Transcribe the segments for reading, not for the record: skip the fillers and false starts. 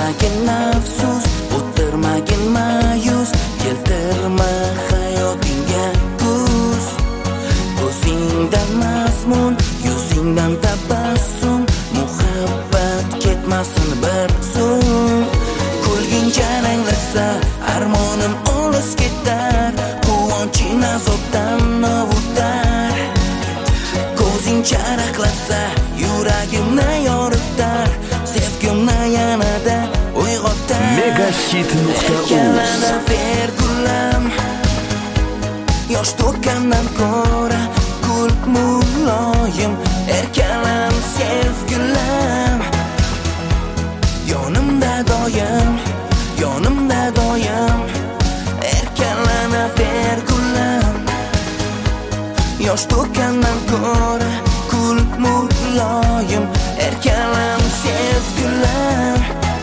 Qo'ymagin afsus, o'tirmagin ma'yus, keltirma hayotingga kuz. Ko'zingdan mazmun, yuzingdan tabassum, muhabbat ketmasin bir zum. Kulgincha ranglasa, armonim olis ketar, quvonching azobdan novutar. Ko'zing charaqlasa, yuragimni yoritar, sevgimni yanada uyg'otar. Megahit.uz Ber gulam, yosh to'kkandan ko'ra kul muloyim, erkalan sevgilam. Yonimda doim, yonimda doim, erkalana ber gulam. Yosh to'kkandan ko'ra kul muloyim, erkalan sevgilam.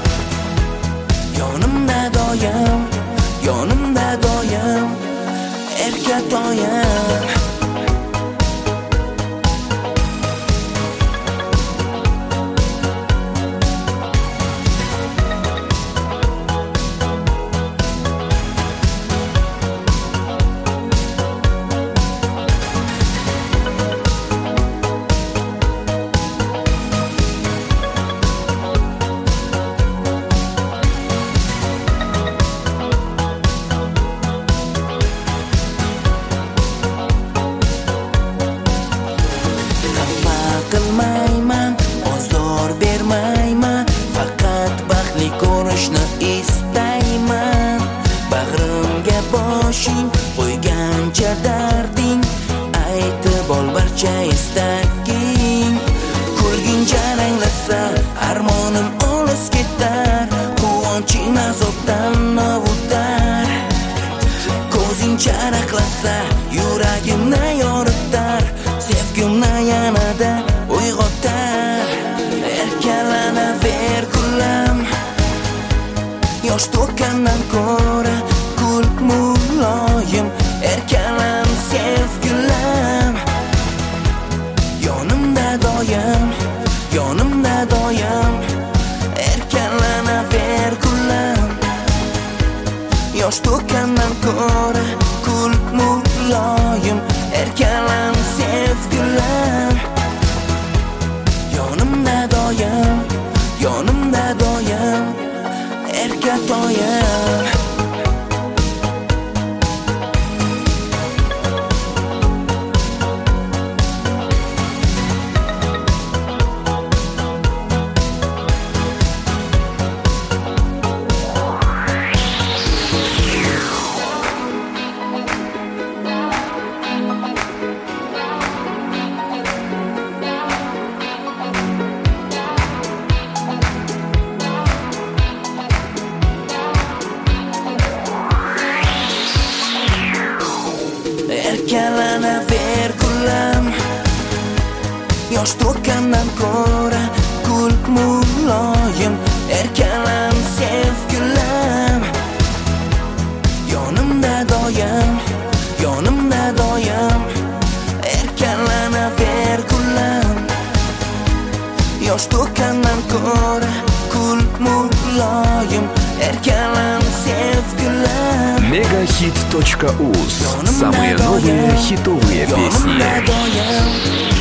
Yonimda doim, yonimda doim, erkatoyim. Qilmayman, ozor bermayman, faqat baxtli ko'rishni istayman. Bag'rimga boshing qo'ygancha darding, aytib ol barcha istaging. Kulgincha ranglasa, armonim olis ketar, quvonching azobdan novutar. Ko'zing charaqlasa, yuragimni yoritar, sevgimni yanada uyg'otar. Erkalana ber gulam, yosh to'kkandan ko'ra kul muloyim, erkalan sevgilam. Yonimda doim, yonimda doim, erkalana ber gulam. Yosh to'kkandan ko'ra kul muloyim, erkalan sevgilam. Yonimda doim, yonimda doim, erkatoyim. Erkalana ber gulam, yosh to'kkandan ko'ra kul muloyim, erkalan sevgilam. Yonimda doim, yonimda doim, erkalana ber gulam. Yosh to'kkandan ko'ra kul muloyim, erkalan sevgilam. Megahit.uz. Самые новые хитовые песни.